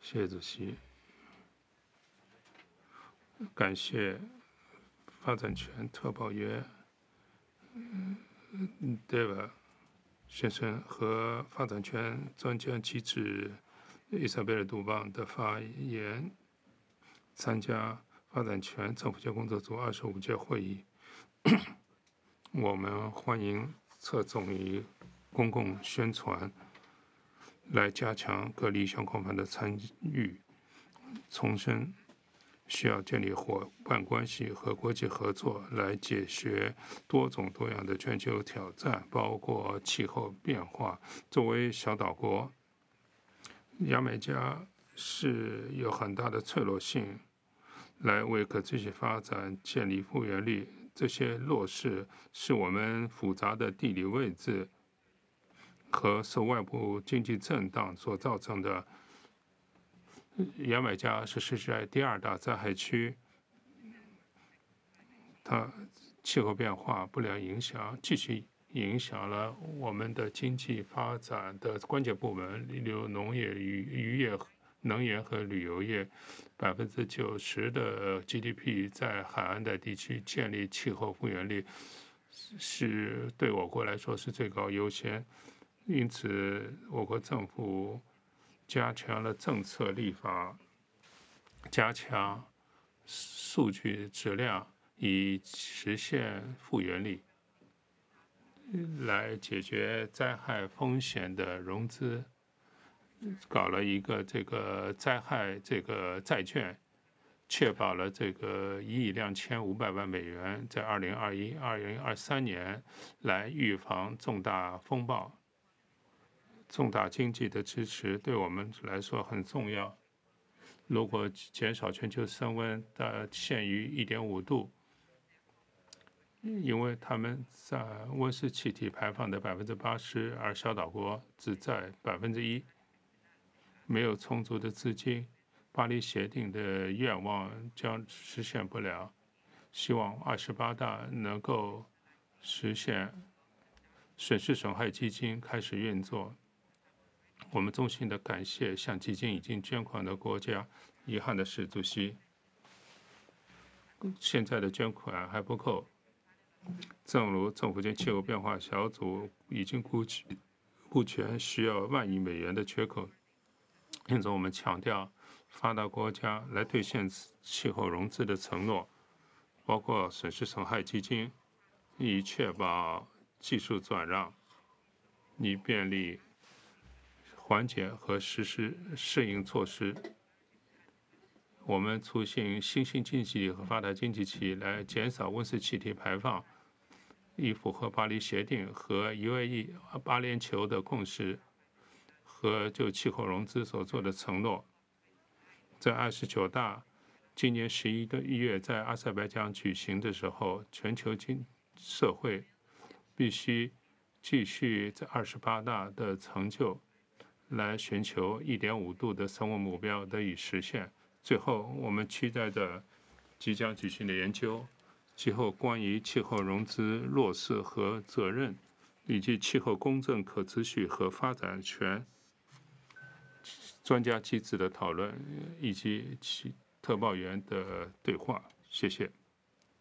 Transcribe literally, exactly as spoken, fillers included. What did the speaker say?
谢谢主席，感谢发展权特报员 Deva 先生和发展权专家机制伊莎贝尔·杜邦的发言。参加发展权政府间工作组二十五届会议，我们欢迎侧重于公共宣传，来加强各利益相关方的参与，重申需要建立伙伴关系和国际合作，来解决多种多样的全球挑战，包括气候变化。作为小岛国，牙买加是有很大的脆弱性，来为可持续发展建立复原力。这些弱势是我们复杂的地理位置和受外部经济震荡所造成的。牙买加是世界第二大灾害区，它气候变化不良影响继续影响了我们的经济发展的关键部门，例如农业、渔渔业、能源和旅游业。百分之九十的 G D P 在海岸的地区建立气候复原力，是对我国来说是最高优先。因此，我国政府加强了政策立法，加强数据质量，以实现复原力，来解决灾害风险的融资。搞了一个这个灾害这个债券，确保了这个一亿两千五百万美元在二零二一、二零二三年来预防重大风暴。重大经济的支持对我们来说很重要。如果减少全球升温的限于一点五度，因为他们在温室气体排放的百分之八十，而小岛国只在百分之一。没有充足的资金，巴黎协定的愿望将实现不了。希望二十八大能够实现损失损害基金开始运作。我们衷心的感谢向基金已经捐款的国家。遗憾的是，主席，现在的捐款还不够。正如政府间气候变化小组已经估计，目前需要万亿美元的缺口。因此，我们强调发达国家来兑现气候融资的承诺，包括损失损害基金，以确保技术转让，以便利缓解和实施适应措施。我们促进新兴经济体和发达经济体来减少温室气体排放，以符合巴黎协定和 U A E 巴联酋的共识和就气候融资所做的承诺。在二十九大今年十一的一月在阿塞拜疆举行的时候，全球经社会必须继续在二十八大的成就，来寻求一点五度的升温目标得以实现。最后，我们期待着即将举行的研究，其后关于气候融资落实和责任，以及气候公正、可持续和发展权专家机制的讨论，以及其特报员的对话。谢谢。